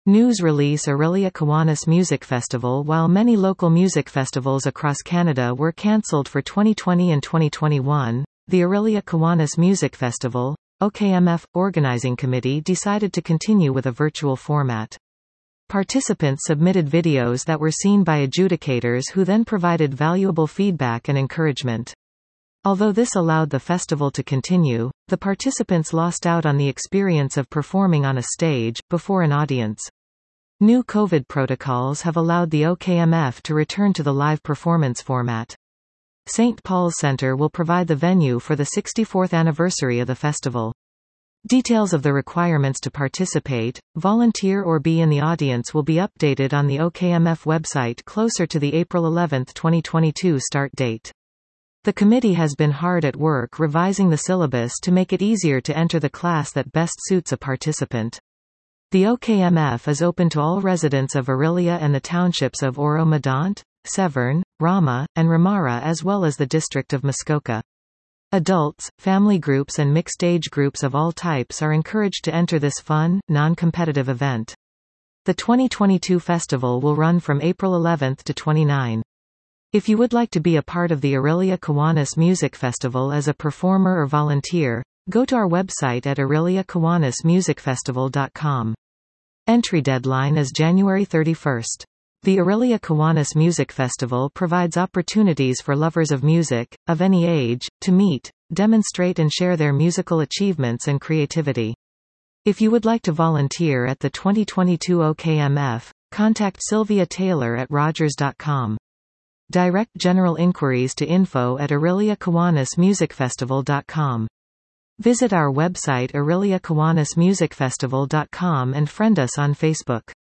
News release Orillia Kiwanis Music Festival. While many local music festivals across Canada were cancelled for 2020 and 2021, the Orillia Kiwanis Music Festival, OKMF, organizing committee decided to continue with a virtual format. Participants submitted videos that were seen by adjudicators who then provided valuable feedback and encouragement. Although this allowed the festival to continue, the participants lost out on the experience of performing on a stage, before an audience. New COVID protocols have allowed the OKMF to return to the live performance format. St. Paul's Centre will provide the venue for the 64th anniversary of the festival. Details of the requirements to participate, volunteer or be in the audience will be updated on the OKMF website closer to the April 11, 2022 start date. The committee has been hard at work revising the syllabus to make it easier to enter the class that best suits a participant. The OKMF is open to all residents of Orillia and the townships of Oro-Medonte, Severn, Rama, and Ramara as well as the district of Muskoka. Adults, family groups and mixed age groups of all types are encouraged to enter this fun, non-competitive event. The 2022 festival will run from April 11 to 29. If you would like to be a part of the Orillia Kiwanis Music Festival as a performer or volunteer, go to our website at orilliakiwanismusicfestival.com. Entry deadline is January 31. The Orillia Kiwanis Music Festival provides opportunities for lovers of music, of any age, to meet, demonstrate and share their musical achievements and creativity. If you would like to volunteer at the 2022 OKMF, contact Sylvia Taylor at rogers.com. Direct general inquiries to info@orilliakiwanismusicfestival.com. Visit our website orilliakiwanismusicfestival.com and friend us on Facebook.